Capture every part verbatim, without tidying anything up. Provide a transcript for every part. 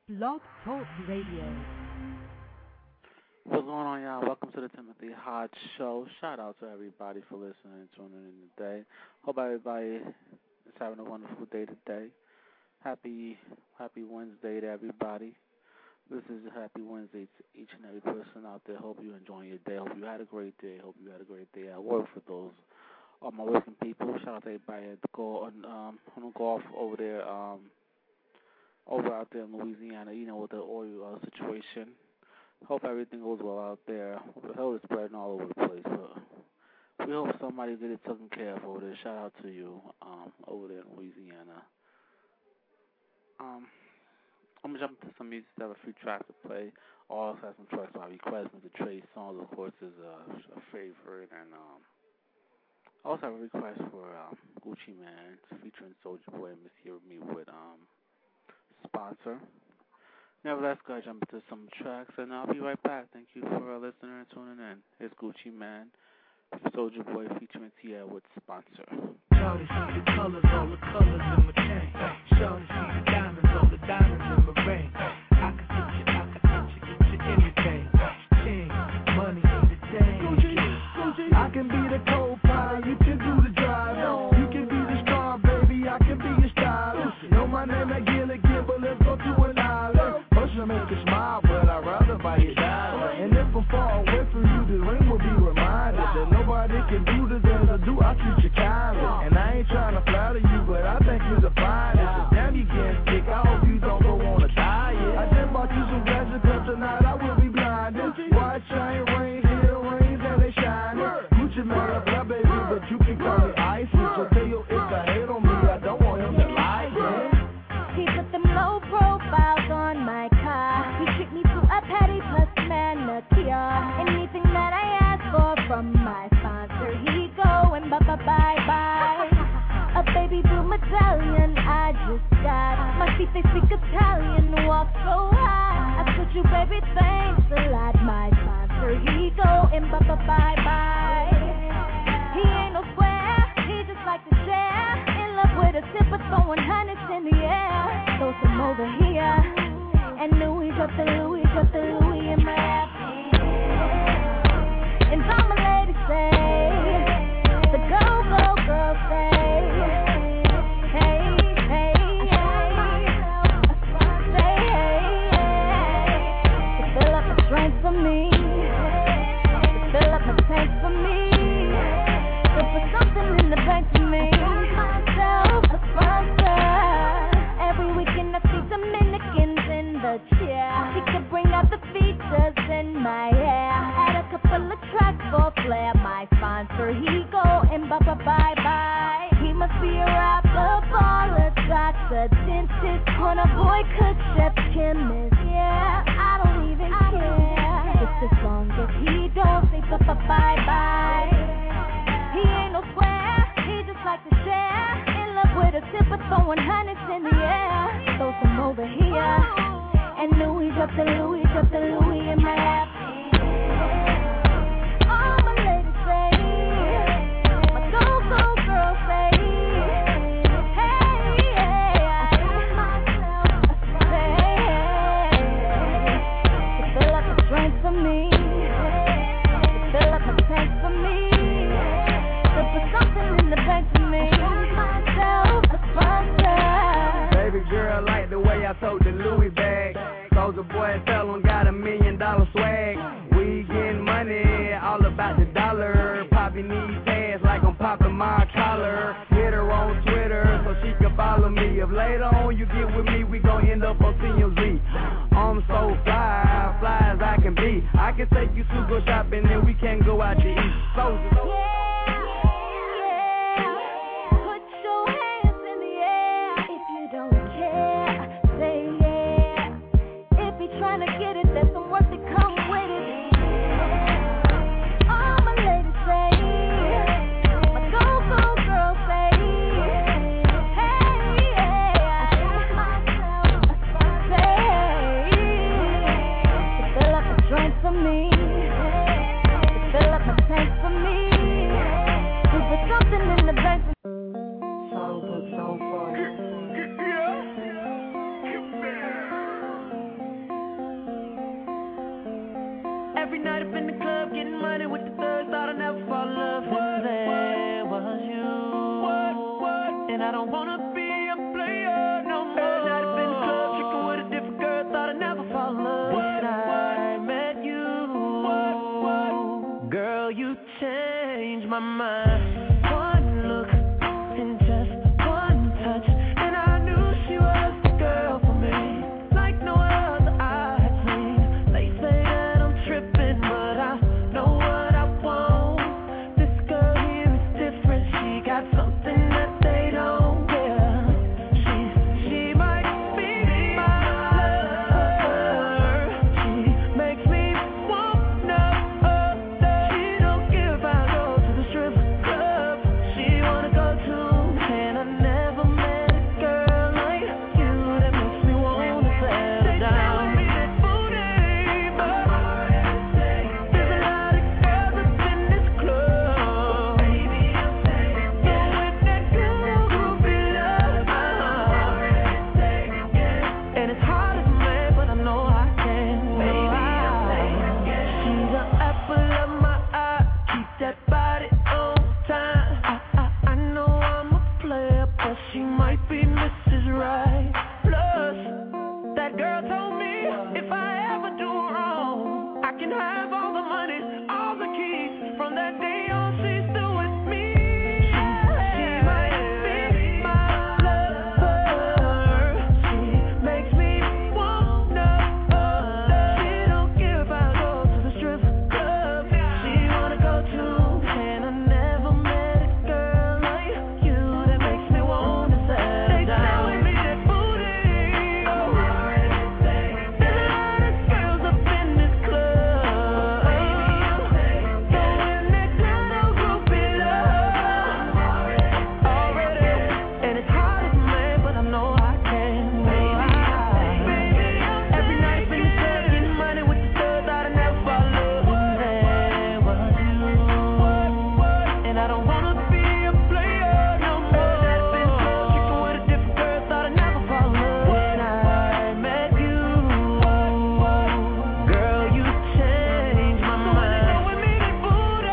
Blog Talk Radio. What's going on, y'all? Welcome to the Timothy Hodge Show. Shout out to everybody for listening and tuning in today. Hope everybody is having a wonderful day today. Happy Happy Wednesday to everybody. This is a happy Wednesday to each and every person out there. Hope you're enjoying your day. Hope you had a great day. Hope you had a great day at work for those all my working people. Shout out to everybody at the go on um on the golf over there, um over out there in Louisiana, you know, with the oil uh, situation. Hope everything goes well out there. The hell is spreading all over the place, but we hope somebody get it taken care of over there. Shout out to you, um, over there in Louisiana. Um, I'm gonna jump into some music. I have a few tracks to play. I also have some tracks by request. Mister Trey Songz, of course, is a, a favorite, and um, I also have a request for um, Gucci Mane featuring Soulja Boy and Miss Hear Me with um, Sponsor. Nevertheless, go ahead, jump into some tracks, and I'll be right back. Thank you for uh, listening and tuning in. Here's Gucci Mane, Soulja Boy featuring Tia with Sponsor. Shawty see the colors, all the colors in my chain. Shawty see the diamonds, all the diamonds in my ring. I can teach you, I can teach you, get you anything. King, money, entertain. I can be the co-pilot, you can do the drive. You can be the star, baby, I can be your stylist. Know my name, I get it, get, but let's go to an island. I'll make you smile, but I'd rather buy you diamonds. And if I'm far away from you, the ring will be reminded that nobody can do the things I do. I treat you kindly, and I ain't trying to flatter you, but I think you're the finest. And damn, you getting sick. I hope you don't go on a diet. I just bought you some glasses, 'cause tonight I will be blinded. White chain, ring, heel rings, and they shining. Gucci Mane, fly baby, but you can call me icy. So tell your if I hate on me, I don't want him to like me. He put them low profiles on my car. He treat me to a petty plus manicure. Anything that I ask for from my sponsor, he go and bye bye bye bye. A baby blue medallion I just got. My feet they speak Italian, walk so high. I told you baby thanks a lot. My sponsor he go and bye bye bye bye. He ain't no square, he just like to share. In love with a sip of throwing hundreds in the air. Throw some over here. And Louis got the Louis, got the Louis in my lap. And all my ladies say, the go, go, girl say, hey, hey, hey, say, hey, hey, to fill up a drink for me, to fill up a tank for me, to put something in the bank for me, myself a sponsor. Every weekend I see Dominicans in the chair. He could bring out the features in my hair. Add a couple of tracks for flair. My sponsor, he go and bye bye bye bye. He must be a rapper, baller, doctor, dentist, corner boy, cook, chef, chemist. Yeah, I don't even care. Just as long as he don't say bye bye bye bye. He ain't no square, he just like to share. In love with a sip of throwing hundreds in the air. Throw some over here. And Louis got the Louis, got the Louis in my lap. All my ladies say, my go-go girl say, hey, hey, I give myself a say, to fill up a drink for me, to fill up a tank for me, to put something in the bank for me, myself a sponsor. Baby girl like the way I told the Louis bag. Soulja Boy tell him got a million dollar swag. We getting money, all about the dollar. Poppy needs ass like I'm popping my collar. Hit her on Twitter so she can follow me. If later on you get with me, we gon' end up on T M Z. I'm so fly, fly as I can be. I can take you to go shopping and we can go out to eat. Soulja. Trying to get it, there's some work that come with it. All my ladies say, my go-go girl say, hey, hey, I give myself a say, to fill up a drink for me, night up in the club, getting money with the thugs. Thought I'd never fall in love. And there was you. What, what? And I don't wanna be a player no more. Every night up in the club, tricking with a different girl. Thought I'd never fall in love. When I met you, what, what? Girl, you changed my mind. One look and just one touch, and I knew she was the girl for me, like no other I had seen. They say that I'm tripping, but I know what I want. This girl here is different. She got something that they don't. Yeah, she she might be my lover. She makes me want no other. She don't care if I go to the strip club. She wanna go too, and I never met a girl like you that makes me wanna settle down. They tell me that booty, but there's a lot of girls up in this club. Baby, I'm saying, so with that good groovy love, and it's hard as a man, but I know I can. Baby, I'm saying, she's the apple of my eye. Keep that body on time. I, I, I know I'm a player, but she might be Missus Right. Plus, that girl told me if I ever do wrong, I can have all the money, all the keys. From that day on, she's still with me. She, she might be my lover. She makes me want no other. She don't care if I go to the strip club. She wanna go too, and I never met a girl like you that makes me wanna settle down. They telling me that booty, oh, there's a lot of girls up in this club. So when that good old groupie love already, and it's hard as a man, but I know I can. Every night in the club, getting money with the thugs. Thought I'd never fall in love. And there was you. And I don't wanna be a player no more. Every night in the club, tricking with a different girl. Thought I'd never fall in love. When I met you, girl, you changed my mind. So with me, that booty,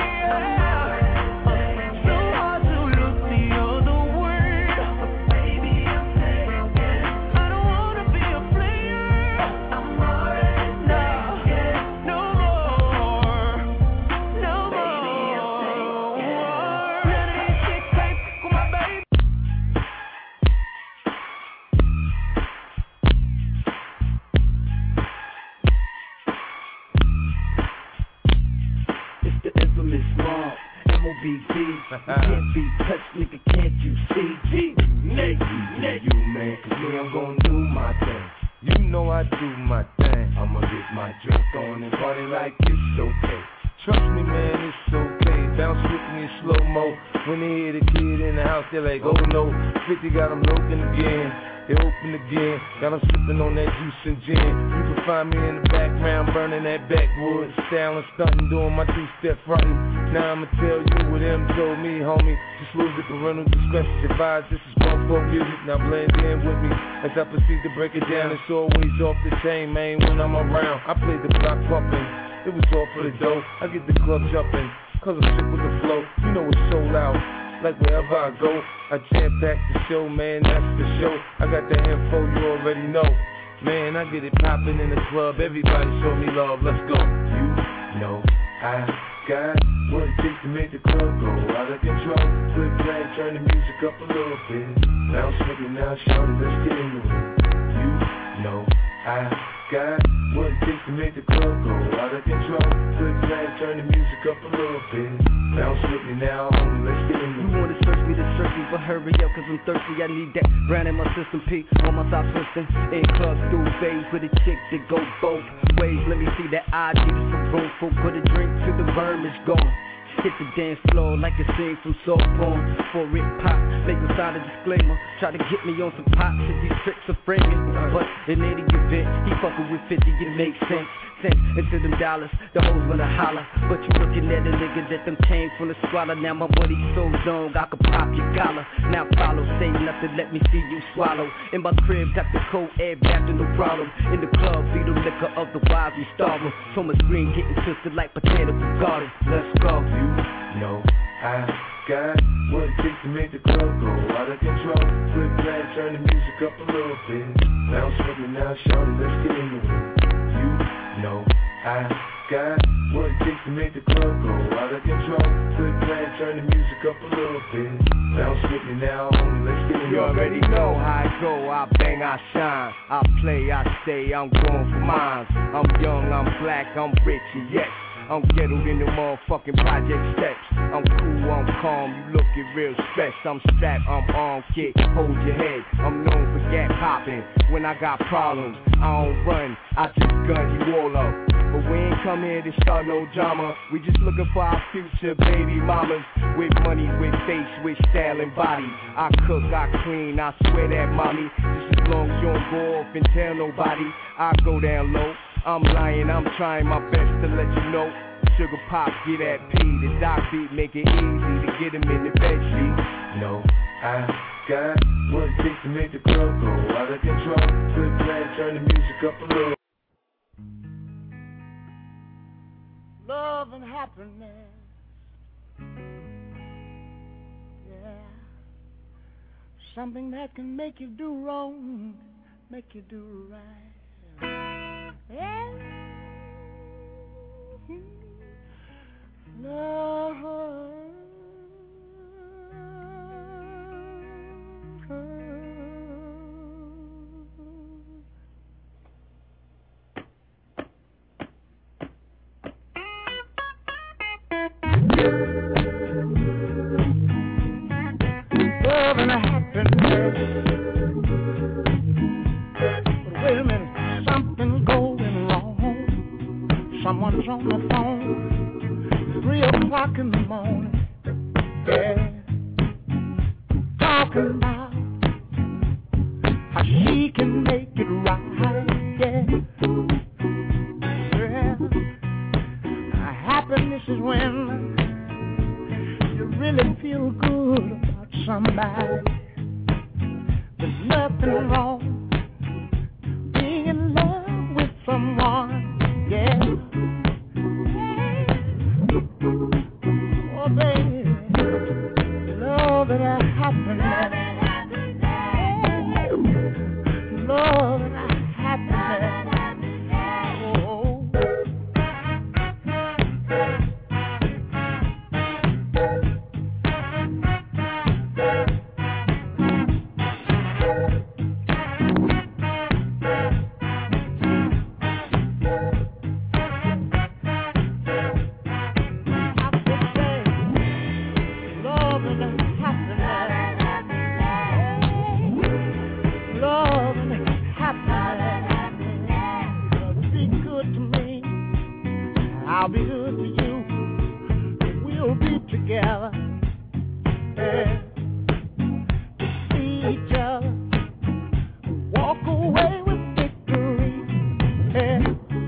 so hard to look the other way. Baby, I'm taken. I don't wanna be a player. I'm already taken. No more, no more. None of these chicks can't fuck with my baby. It's the infamous mob, M O B D. You can't be touched, nigga, can't you see? G, Nick, Nick, you man, cause me, I'm gon' do my thing. You know I do my thing. I'ma get my drink on and party like it's okay. Trust me, man, it's okay. Bounce with me in slow-mo. When they hear the kid in the house, they're like, oh no. fifty got them looking again. They open again. Got them sipping on that juice and gin. You can find me in the background burning that backwoods. Styling, stunting, doing my two-step frontin'. Now I'ma tell you what them told me, homie. Just lose the parental discretion advised. This is one folk music. Now blend in with me as I proceed to break it down. It's always off the chain, man, when I'm around. I play the block pumping. It was all for the dough. I get the club jumping, cause I'm sick with the flow. You know it's sold out, like wherever I go. I jam back the show, man, that's the show. I got the info, you already know. Man, I get it poppin' in the club. Everybody show me love, let's go. You know I got what it takes to make the club go out of control. Flip flag, turn the music up a little bit. Bounce with me now, shout it, let's get into it. You know I got what it takes to make the club go out of control. Flip flag, turn the music up a little bit. Bounce with me now, homie, let's get into it. You wanna search me to search me, but hurry up, cause I'm thirsty. I need that brand in my system, P on my side twisting. In clubs, through bays with a chick that go both ways. Let me see that I need some room for. Put a drink till the verm is gone. Hit the dance floor like a scene from soap porn. For it pop, make me sign a disclaimer. Try to get me on some pops. If these tricks of friggin'. But in any event, he fuckin' with fifty, it makes sense. Sense into them dollars, the hoes wanna holler. But you looking at a nigga that them came from the squalor. Now my money so long, I could pop your collar. Now follow, say nothing, let me see you swallow. In my crib, got the cold air back to no problem. In the club, feed the liquor, otherwise we starve them. So much green getting twisted like potato garden. Let's go. You know I got what it takes to make the club go out of control. Flip glad, turn the music up a little bit. Bounce with me now, shorty, let's get into it. You know I got what it takes to make the club go out of control. Flip glad, turn the music up a little bit. Bounce with me now, homie, let's get into it. You already know how I go, I bang, I shine. I play, I stay, I'm going for mine. I'm young, I'm black, I'm rich, and yes, I'm ghettoed in the motherfucking project steps. I'm cool, I'm calm, you looking real stressed. I'm strapped, I'm armed, kid, hold your head. I'm known for gap popping. When I got problems, I don't run, I just gun you all up. But we ain't come here to start no drama. We just looking for our future baby mamas. With money, with face, with style and body. I cook, I clean, I swear that mommy. Just as long as you don't go off and tell nobody, I go down low. I'm lying, I'm trying my best to let you know. Sugar pop, get that P, the doc beat, make it easy to get him in the bed sheet. No, I got what it takes to make the club go out of control. Flip glad, turn the music up a little. Love and happiness, yeah, something that can make you do wrong, make you do right, yeah. Love. Love and happiness. But wait a minute, something's going wrong. Someone's on the phone, three o'clock in the morning, yeah, talking about how she can make it right, yeah. Well, happiness is when you really feel good about somebody. There's nothing wrong being in love with someone, yeah. Oh baby, love and happiness, love and happiness. I'll be good to you. We'll be together. Yeah. To see each other. Walk away with victory. Yeah.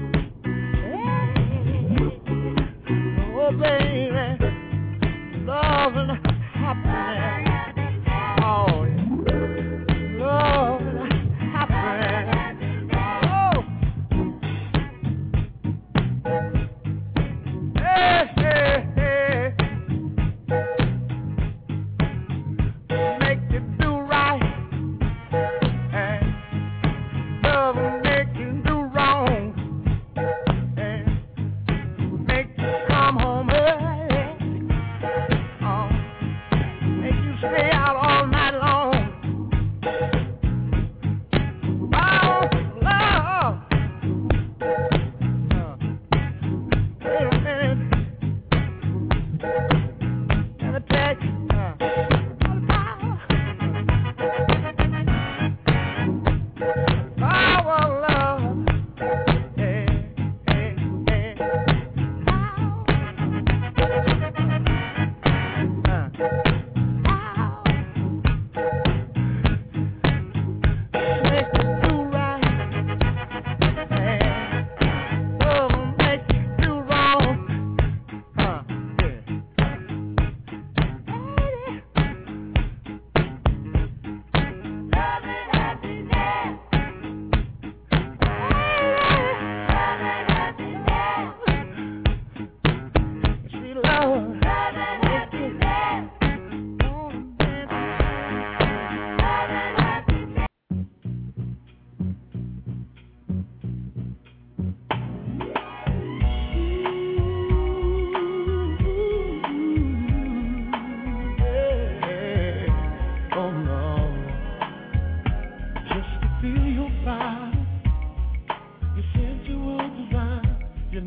Yeah. Oh, baby. Love and happiness. Oh, yeah. Love and happiness. Oh.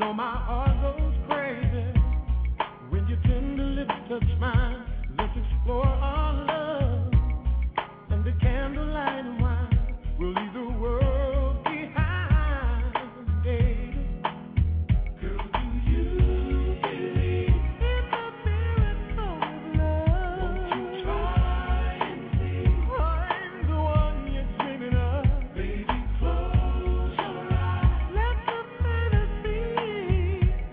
know my heart goes crazy when your tender lips touch mine. Let's explore our love and the candlelight and wine. We'll leave the world behind, baby. Girl, do you believe in the miracle of love? Won't you try and see? I'm the one you're dreaming of. Baby, close your eyes. Let the fantasy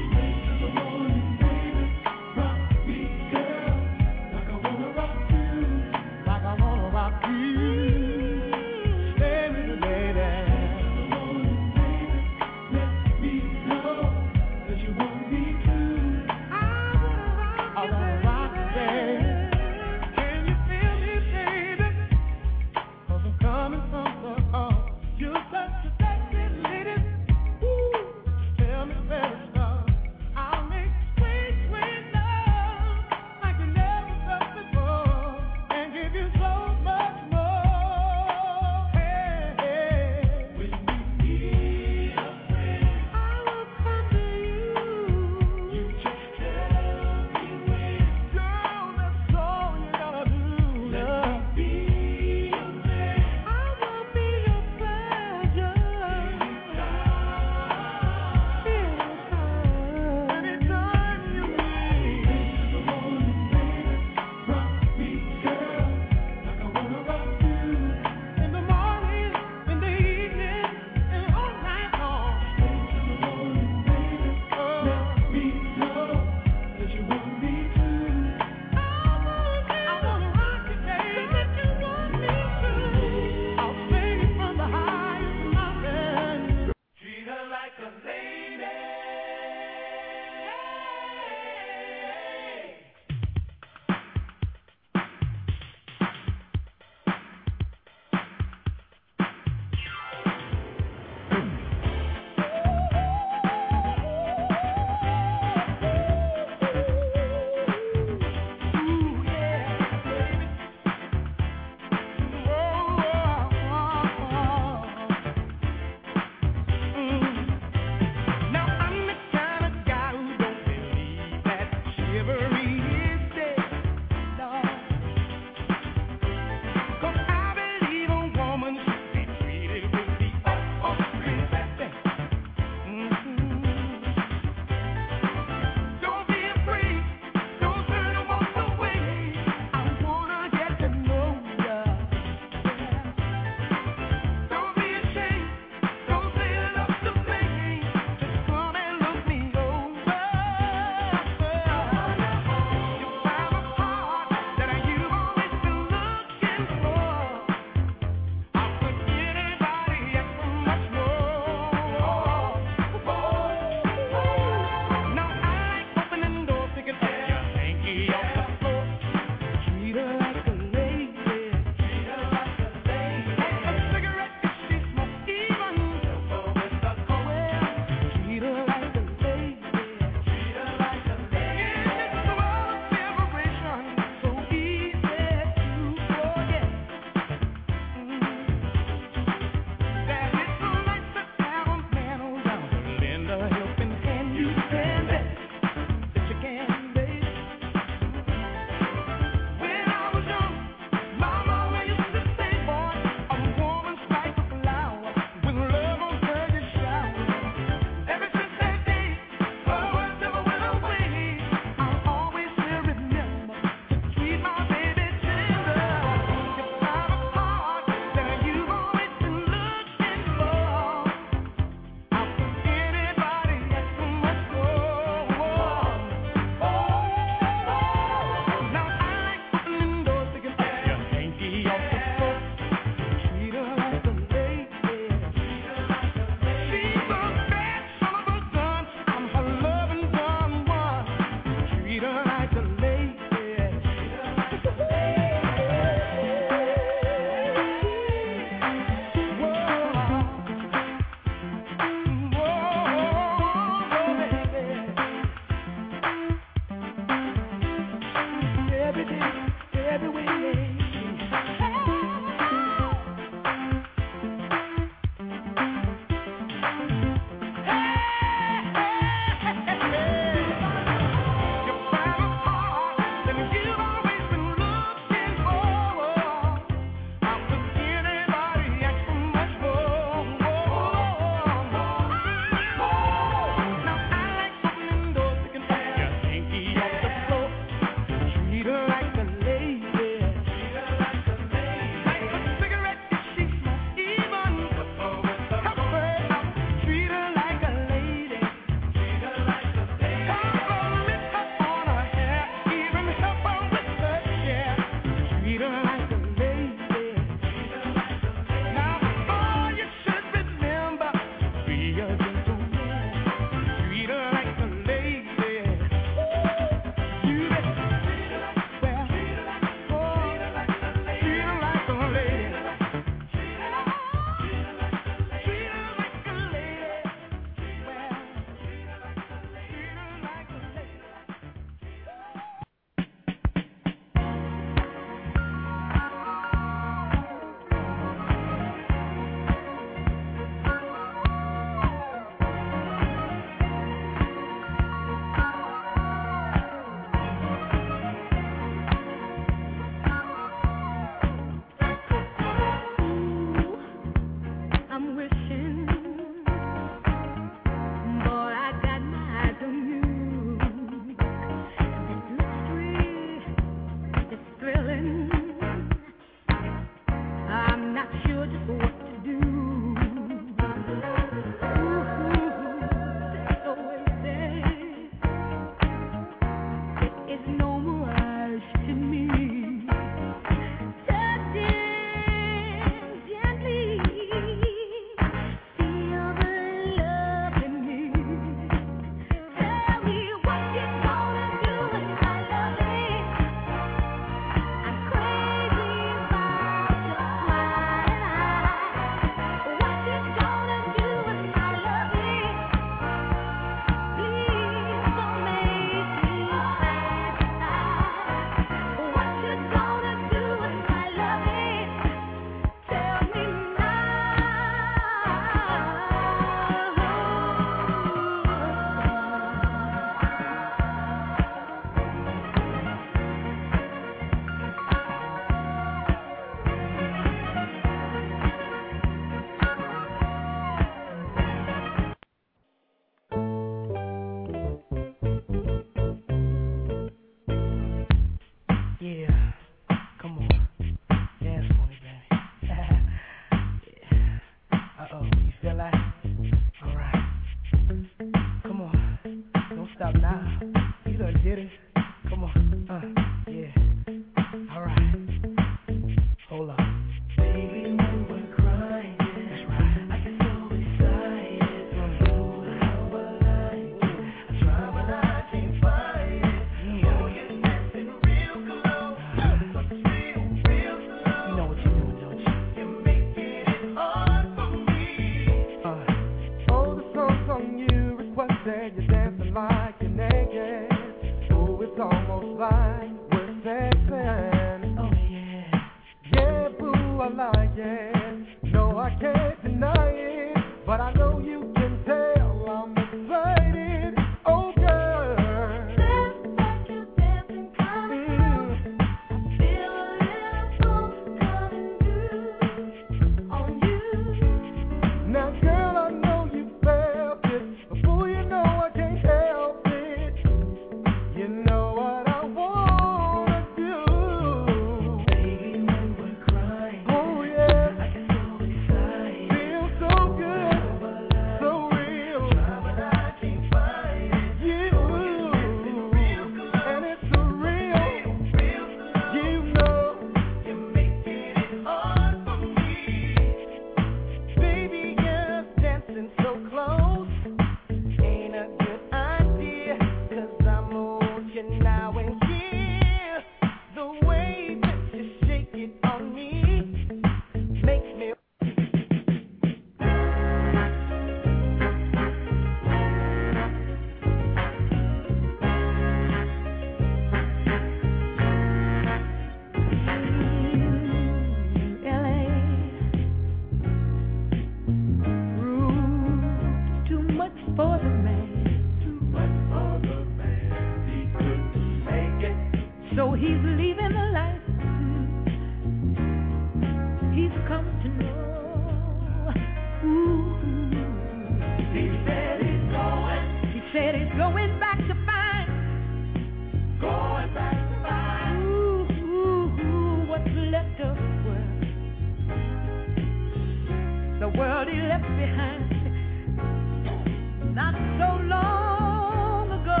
left behind not so long ago.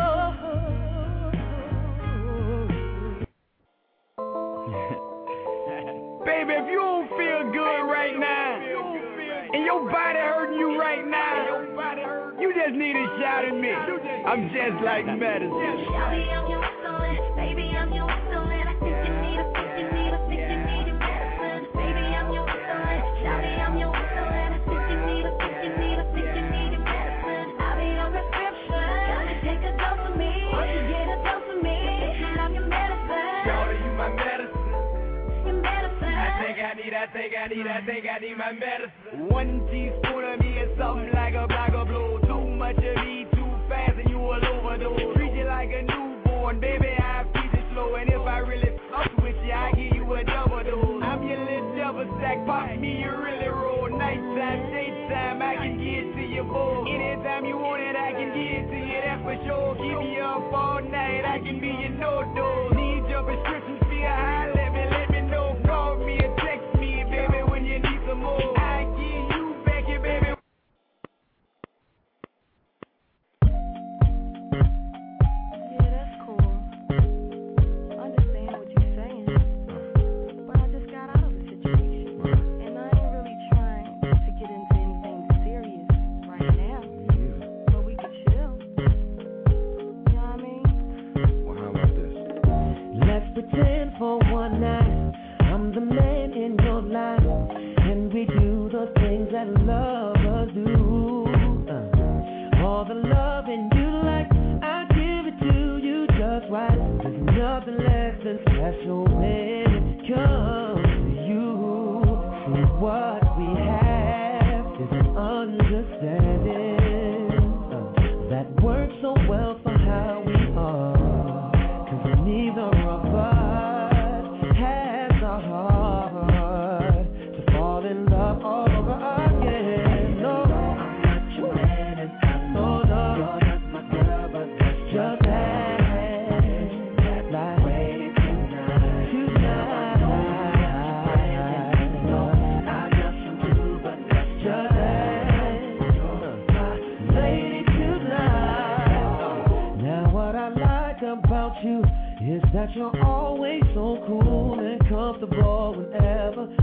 Baby, if you don't feel good right now, and your body hurting you right now, you just need a shot at me. I'm just like medicine. Shawty, I'm your excellent. Baby, I'm your excellent. I think you need a, think you need a, think you need a medicine. Baby, I'm your excellent. Shawty, I'm your excellent. I think you need a, think you need a, think you need a medicine. I'll be your prescription. Gotta take a dose of me. Won't you get a dose of me? I'm your medicine. Shawty, you my medicine. Your medicine. I think I need, I think I need, I think I need my medicine. One teaspoon of me is something like a block of blue. Too much of me too fast and you will overdose. Treat you like a newborn, baby, I feed you slow. And if I really fuck with you, I give you a double dose. I'm your little double stack, pop me, you really roll. Nighttime, daytime, I can get to your bowl. Anytime you want it, I can get to you, that's for sure. Keep you up all night, I can be your no-dose. Need your prescription, feel high, let me, let me know. Call me or text me, baby, when you need some more. I give you back your baby. Yeah, that's cool. Understand what you're saying. But I just got out of the situation. And I ain't really trying to get into anything serious right now. But we could chill. You know what I mean? Well, how about this? Let's pretend for one night I'm the man in your life, and we do the things that lovers do. Uh, all the loving you like, I give it to you just right. There's nothing less than special when it comes to you. See, what we have is an understanding uh, that works so well for how we are. 'Cause neither of us has a heart to fall in love all over again. No, I'm not your man and I'm no, no, you're not my girl, but that's just that. Like way tonight, tonight. No, I got some too, but that's just that. Lady tonight. Now what I like about you is that you're always so cool and comfortable whenever